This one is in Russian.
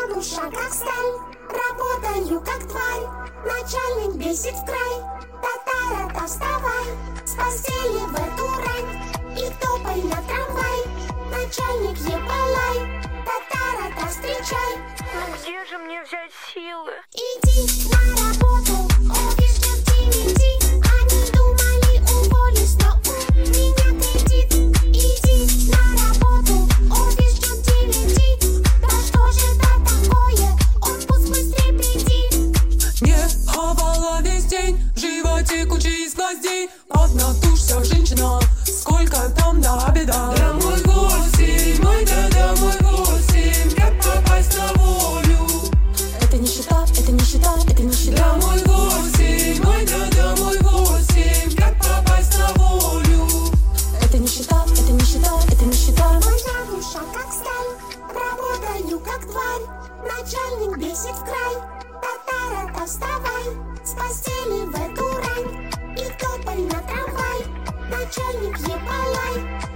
душа как сталь, работаю как тварь, начальник бесит в край. Татарата, вставай, с постели в эту рань и топай на трамвай. Начальник ебалай, татарата, встречай. Ну где же мне взять силы? Иди на работу, офис ждет DVD. Они думали уволюсь, но у меня кредит. Иди на работу, офис ждет DVD. Да что же это такое, отпуск быстрей приди. Не хавала весь день, в животе куча из гвоздей. Поднатужься, женщина, сколько там до обеда? Домой 8, ой, да домой 8. Как попасть на волю? Это нищета, это нищета, это нищета. Домой 8, ой, да домой 8. Как попасть на волю? Это нищета, это нищета, это нищета. Моя душа как сталь, работаю как тварь, начальник бесит в край. Татарата, вставай, с постели в эту рань и топай на трамвай. Начальник ебалай,